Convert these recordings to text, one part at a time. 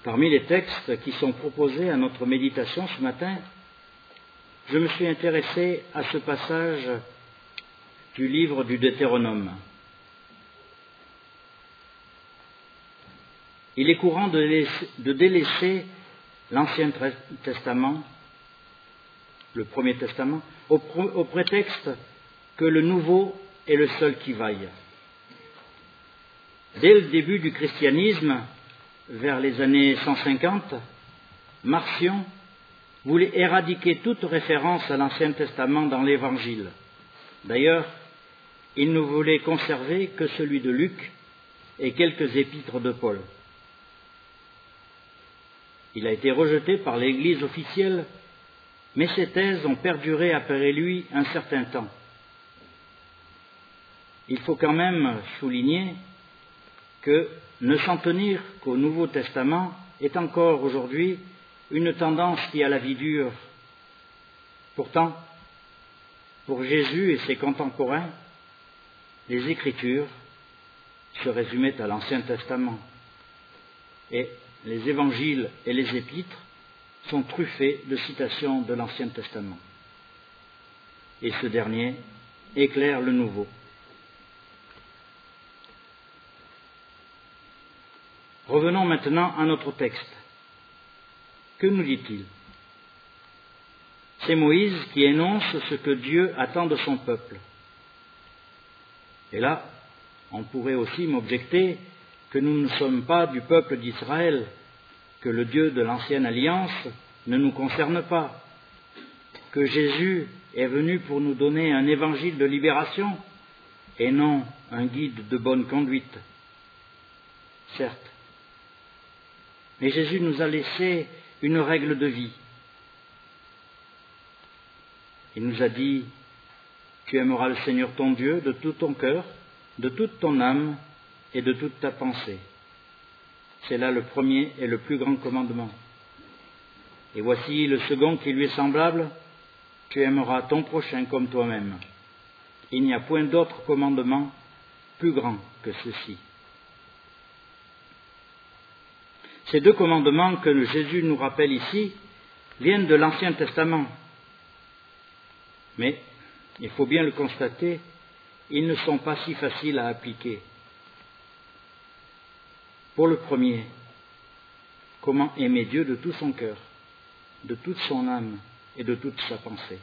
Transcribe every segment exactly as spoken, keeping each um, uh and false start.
Parmi les textes qui sont proposés à notre méditation ce matin, je me suis intéressé à ce passage du livre du Deutéronome. Il est courant de, laisser, de délaisser l'Ancien Testament, le Premier Testament, au, au prétexte que le Nouveau est le seul qui vaille. Dès le début du christianisme, vers les années cent cinquante, Marcion voulait éradiquer toute référence à l'Ancien Testament dans l'Évangile. D'ailleurs, il ne voulait conserver que celui de Luc et quelques épîtres de Paul. Il a été rejeté par l'Église officielle, mais ses thèses ont perduré après lui un certain temps. Il faut quand même souligner que ne s'en tenir qu'au Nouveau Testament est encore aujourd'hui une tendance qui a la vie dure. Pourtant, pour Jésus et ses contemporains, les Écritures se résumaient à l'Ancien Testament. Et les Évangiles et les Épîtres sont truffés de citations de l'Ancien Testament. Et ce dernier éclaire le Nouveau. Revenons maintenant à notre texte. Que nous dit-il ? C'est Moïse qui énonce ce que Dieu attend de son peuple. Et là, on pourrait aussi m'objecter que nous ne sommes pas du peuple d'Israël, que le Dieu de l'ancienne alliance ne nous concerne pas, que Jésus est venu pour nous donner un évangile de libération et non un guide de bonne conduite. Certes, mais Jésus nous a laissé une règle de vie. Il nous a dit « Tu aimeras le Seigneur ton Dieu de tout ton cœur, de toute ton âme et de toute ta pensée. » C'est là le premier et le plus grand commandement. Et voici le second qui lui est semblable « Tu aimeras ton prochain comme toi-même. » Il n'y a point d'autre commandement plus grand que ceci. Ces deux commandements que Jésus nous rappelle ici viennent de l'Ancien Testament. Mais, il faut bien le constater, ils ne sont pas si faciles à appliquer. Pour le premier, comment aimer Dieu de tout son cœur, de toute son âme et de toute sa pensée.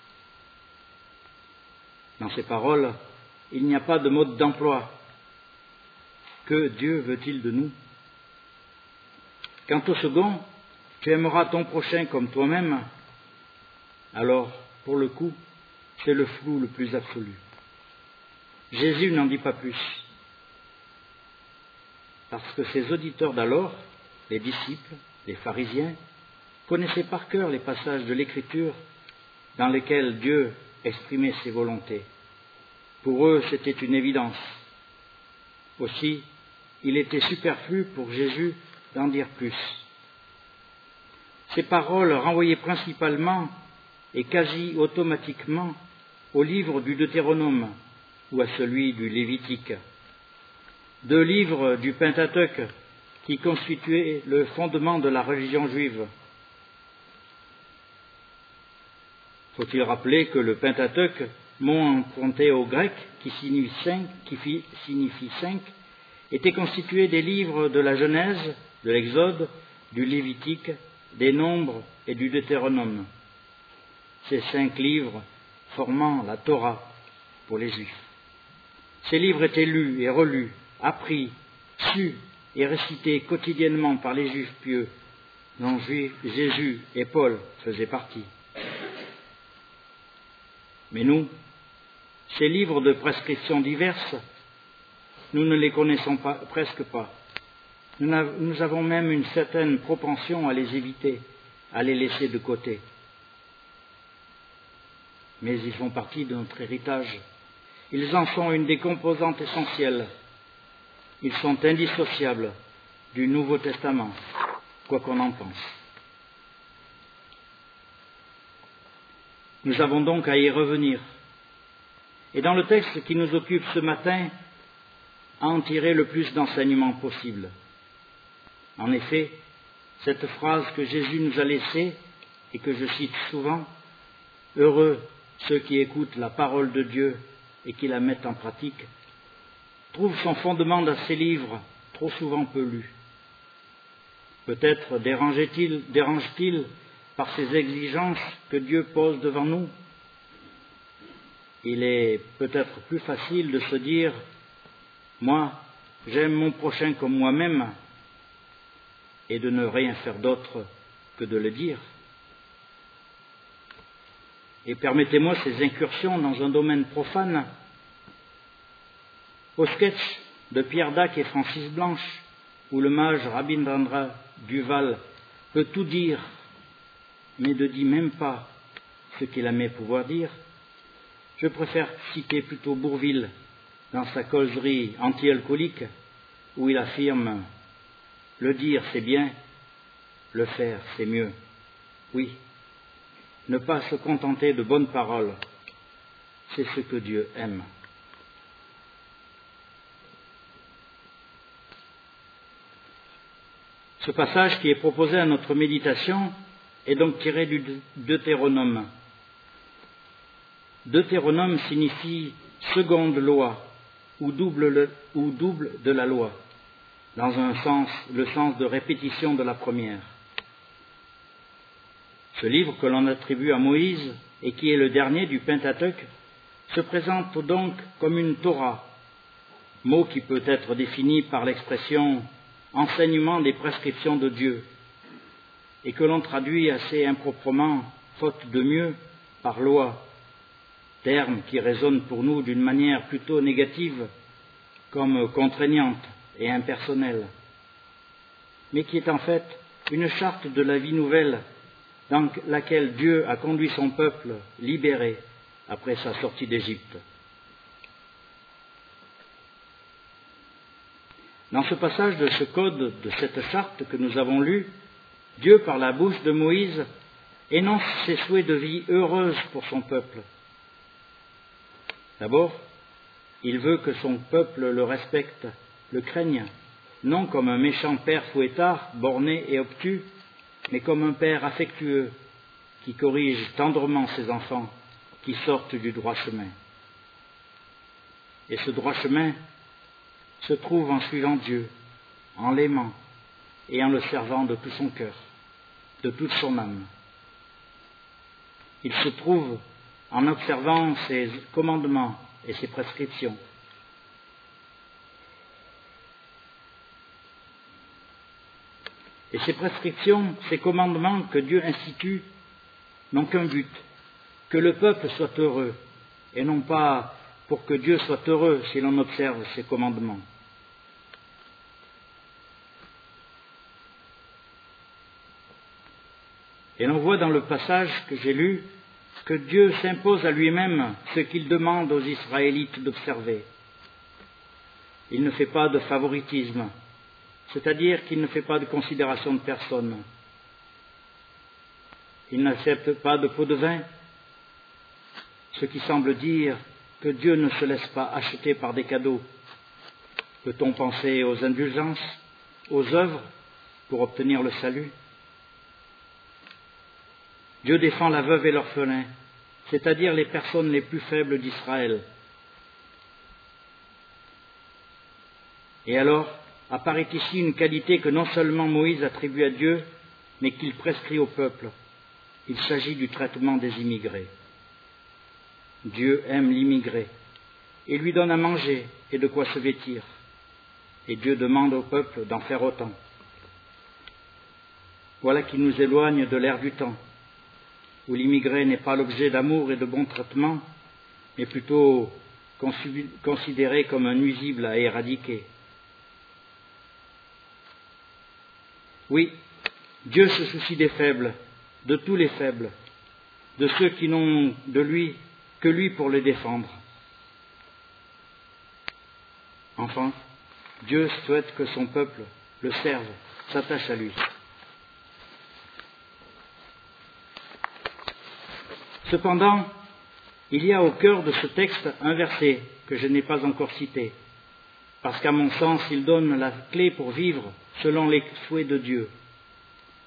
Dans ces paroles, il n'y a pas de mode d'emploi. Que Dieu veut-il de nous ? Quant au second, tu aimeras ton prochain comme toi-même, alors, pour le coup, c'est le flou le plus absolu. Jésus n'en dit pas plus. Parce que ses auditeurs d'alors, les disciples, les pharisiens, connaissaient par cœur les passages de l'Écriture dans lesquels Dieu exprimait ses volontés. Pour eux, c'était une évidence. Aussi, il était superflu pour Jésus d'en dire plus. Ces paroles renvoyaient principalement et quasi automatiquement au livre du Deutéronome ou à celui du Lévitique, deux livres du Pentateuque qui constituaient le fondement de la religion juive. Faut-il rappeler que le Pentateuque, mot emprunté au grec qui signifie cinq, qui signifie cinq, était constitué des livres de la Genèse, de l'Exode, du Lévitique, des Nombres et du Deutéronome. Ces cinq livres formant la Torah pour les Juifs. Ces livres étaient lus et relus, appris, sus et récités quotidiennement par les Juifs pieux, dont Jésus et Paul faisaient partie. Mais nous, ces livres de prescriptions diverses, nous ne les connaissons pas, presque pas. Nous, nous avons même une certaine propension à les éviter, à les laisser de côté. Mais ils font partie de notre héritage. Ils en sont une des composantes essentielles. Ils sont indissociables du Nouveau Testament, quoi qu'on en pense. Nous avons donc à y revenir. Et dans le texte qui nous occupe ce matin, à en tirer le plus d'enseignements possible. En effet, cette phrase que Jésus nous a laissée et que je cite souvent, « Heureux ceux qui écoutent la parole de Dieu et qui la mettent en pratique », trouve son fondement dans ces livres trop souvent peu lus. Peut-être dérange-t-il, dérange-t-il par ces exigences que Dieu pose devant nous. Il est peut-être plus facile de se dire « Moi, j'aime mon prochain comme moi-même » et de ne rien faire d'autre que de le dire. Et permettez-moi ces incursions dans un domaine profane. Au sketch de Pierre Dac et Francis Blanche, où le mage Rabindranath Duval peut tout dire, mais ne dit même pas ce qu'il aimait pouvoir dire, je préfère citer plutôt Bourvil dans sa causerie anti-alcoolique, où il affirme « Le dire c'est bien, le faire c'est mieux ». Oui, ne pas se contenter de bonnes paroles, c'est ce que Dieu aime. Ce passage qui est proposé à notre méditation est donc tiré du Deutéronome. Deutéronome signifie seconde loi ou double, le, ou double de la loi, dans un sens, le sens de répétition de la première. Ce livre que l'on attribue à Moïse et qui est le dernier du Pentateuque se présente donc comme une Torah, mot qui peut être défini par l'expression enseignement des prescriptions de Dieu, et que l'on traduit assez improprement, faute de mieux, par loi, terme qui résonne pour nous d'une manière plutôt négative, comme contraignante et impersonnelle, mais qui est en fait une charte de la vie nouvelle dans laquelle Dieu a conduit son peuple libéré après sa sortie d'Égypte. Dans ce passage de ce code, de cette charte que nous avons lue, Dieu, par la bouche de Moïse, énonce ses souhaits de vie heureuse pour son peuple. D'abord, il veut que son peuple le respecte, le craigne, non comme un méchant père fouettard, borné et obtus, mais comme un père affectueux qui corrige tendrement ses enfants qui sortent du droit chemin. Et ce droit chemin se trouve en suivant Dieu, en l'aimant et en le servant de tout son cœur, de toute son âme. Il se trouve en observant ses commandements et ses prescriptions. Et ces prescriptions, ces commandements que Dieu institue n'ont qu'un but, que le peuple soit heureux, et non pas pour que Dieu soit heureux si l'on observe ses commandements. Et l'on voit dans le passage que j'ai lu que Dieu s'impose à lui-même ce qu'il demande aux Israélites d'observer. Il ne fait pas de favoritisme, c'est-à-dire qu'il ne fait pas de considération de personne. Il n'accepte pas de pot de vin, ce qui semble dire que Dieu ne se laisse pas acheter par des cadeaux. Peut-on penser aux indulgences, aux œuvres pour obtenir le salut? Dieu défend la veuve et l'orphelin, c'est-à-dire les personnes les plus faibles d'Israël. Et alors, apparaît ici une qualité que non seulement Moïse attribue à Dieu, mais qu'il prescrit au peuple. Il s'agit du traitement des immigrés. Dieu aime l'immigré et lui donne à manger et de quoi se vêtir. Et Dieu demande au peuple d'en faire autant. Voilà qui nous éloigne de l'ère du temps, où l'immigré n'est pas l'objet d'amour et de bon traitement, mais plutôt considéré comme un nuisible à éradiquer. Oui, Dieu se soucie des faibles, de tous les faibles, de ceux qui n'ont de lui que lui pour les défendre. Enfin, Dieu souhaite que son peuple le serve, s'attache à lui. Cependant, il y a au cœur de ce texte un verset que je n'ai pas encore cité, parce qu'à mon sens, il donne la clé pour vivre selon les souhaits de Dieu.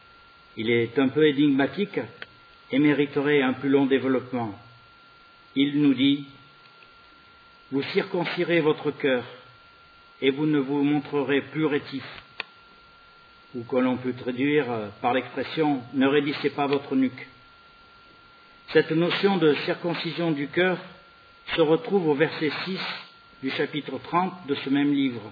Il est un peu énigmatique et mériterait un plus long développement. Il nous dit « Vous circoncirez votre cœur et vous ne vous montrerez plus rétifs » ou que l'on peut traduire par l'expression « Ne raidissez pas votre nuque ». Cette notion de circoncision du cœur se retrouve au verset six du chapitre trente de ce même livre.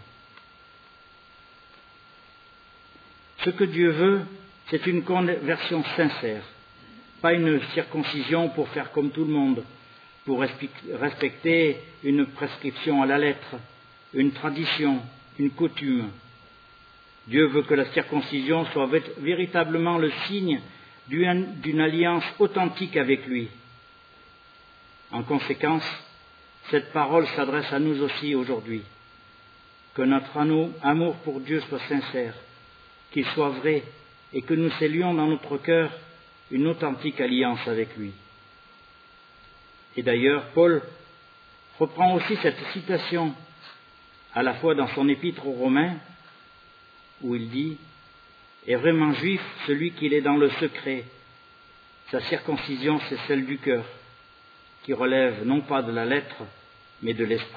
Ce que Dieu veut, c'est une conversion sincère, pas une circoncision pour faire comme tout le monde, pour respecter une prescription à la lettre, une tradition, une coutume. Dieu veut que la circoncision soit véritablement le signe d'une alliance authentique avec lui. En conséquence, cette parole s'adresse à nous aussi aujourd'hui. Que notre amour pour Dieu soit sincère, qu'il soit vrai et que nous scellions dans notre cœur une authentique alliance avec lui. Et d'ailleurs, Paul reprend aussi cette citation à la fois dans son épître aux Romains, où il dit « Est vraiment juif celui qui est dans le secret. Sa circoncision, c'est celle du cœur, qui relève non pas de la lettre, mais de l'esprit. »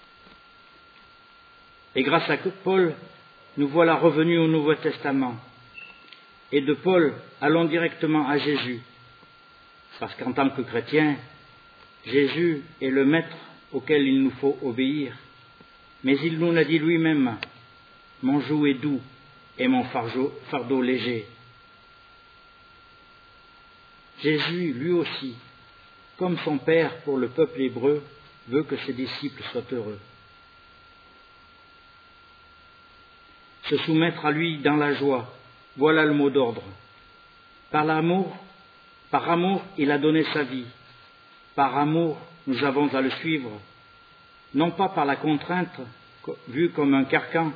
Et grâce à Paul, nous voilà revenus au Nouveau Testament. Et de Paul, allons directement à Jésus. Parce qu'en tant que chrétien, Jésus est le maître auquel il nous faut obéir. Mais il nous l'a dit lui-même, « Mon joug est doux et mon fardeau, fardeau léger. » Jésus, lui aussi, comme son Père pour le peuple hébreu, veut que ses disciples soient heureux. Se soumettre à lui dans la joie, voilà le mot d'ordre. Par l'amour, par amour, il a donné sa vie. Par amour, nous avons à le suivre, non pas par la contrainte, vue comme un carcan,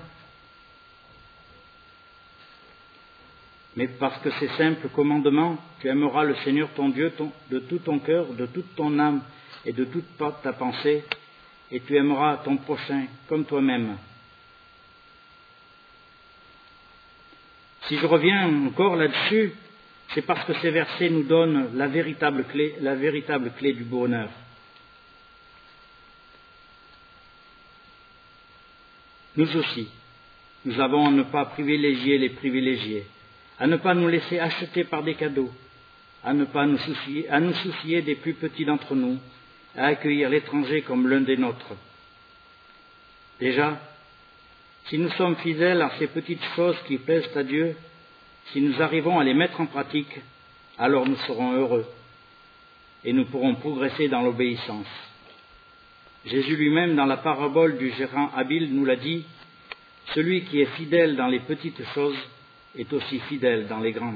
mais parce que ces simples commandements, tu aimeras le Seigneur ton Dieu ton, de tout ton cœur, de toute ton âme et de toute ta pensée, et tu aimeras ton prochain comme toi-même. Si je reviens encore là-dessus, c'est parce que ces versets nous donnent la véritable clé, la véritable clé du bonheur. Nous aussi, nous avons à ne pas privilégier les privilégiés, à ne pas nous laisser acheter par des cadeaux, à ne pas nous soucier, à nous soucier des plus petits d'entre nous, à accueillir l'étranger comme l'un des nôtres. Déjà, si nous sommes fidèles à ces petites choses qui plaisent à Dieu, si nous arrivons à les mettre en pratique, alors nous serons heureux et nous pourrons progresser dans l'obéissance. Jésus lui-même, dans la parabole du gérant habile, nous l'a dit, « Celui qui est fidèle dans les petites choses est aussi fidèle dans les grandes. »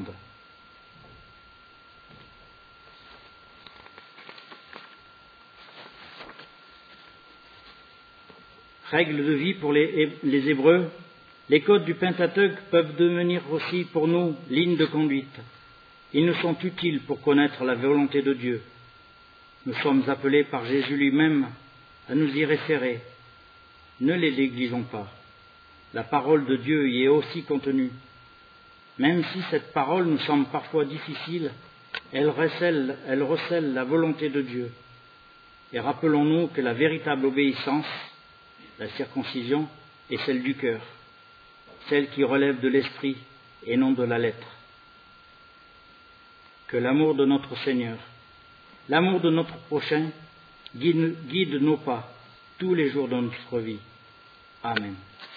Règles de vie pour les, les Hébreux, les codes du Pentateuque peuvent devenir aussi pour nous lignes de conduite. Ils nous sont utiles pour connaître la volonté de Dieu. Nous sommes appelés par Jésus lui-même à nous y référer. Ne les négligeons pas. La parole de Dieu y est aussi contenue. Même si cette parole nous semble parfois difficile, elle recèle, elle recèle la volonté de Dieu. Et rappelons-nous que la véritable obéissance, la circoncision, est celle du cœur, celle qui relève de l'esprit et non de la lettre. Que l'amour de notre Seigneur, l'amour de notre prochain, guide, guide nos pas tous les jours de notre vie. Amen.